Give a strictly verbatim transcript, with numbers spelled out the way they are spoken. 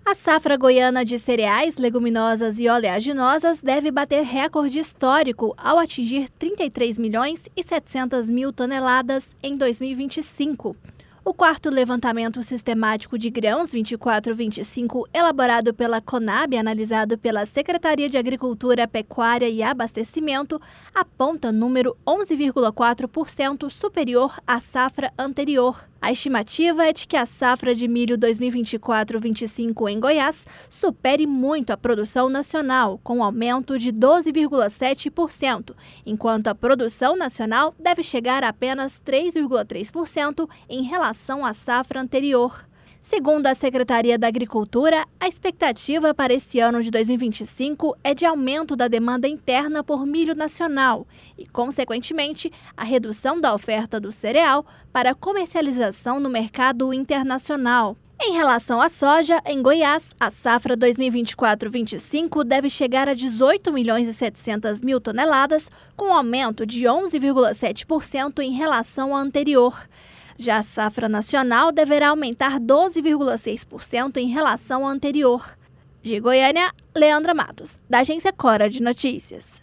A safra goiana de cereais, leguminosas e oleaginosas deve bater recorde histórico ao atingir trinta e três milhões e setecentas mil toneladas em dois mil e vinte e cinco. O quarto levantamento sistemático de grãos vinte e quatro vinte e cinco, elaborado pela Conab e analisado pela Secretaria de Agricultura, Pecuária e Abastecimento, aponta número onze vírgula quatro por cento superior à safra anterior. A estimativa é de que a safra de milho dois mil e vinte e quatro vinte e cinco em Goiás supere muito a produção nacional, com um aumento de doze vírgula sete por cento, enquanto a produção nacional deve chegar a apenas três vírgula três por cento em relação à safra anterior. Segundo a Secretaria da Agricultura, a expectativa para esse ano de dois mil e vinte e cinco é de aumento da demanda interna por milho nacional e, consequentemente, a redução da oferta do cereal para comercialização no mercado internacional. Em relação à soja, em Goiás, a safra dois mil e vinte e quatro vinte e cinco deve chegar a dezoito milhões e setecentas mil toneladas, com um aumento de onze vírgula sete por cento em relação à anterior. Já a safra nacional deverá aumentar doze vírgula seis por cento em relação à anterior. De Goiânia, Leandra Matos, da Agência Cora de Notícias.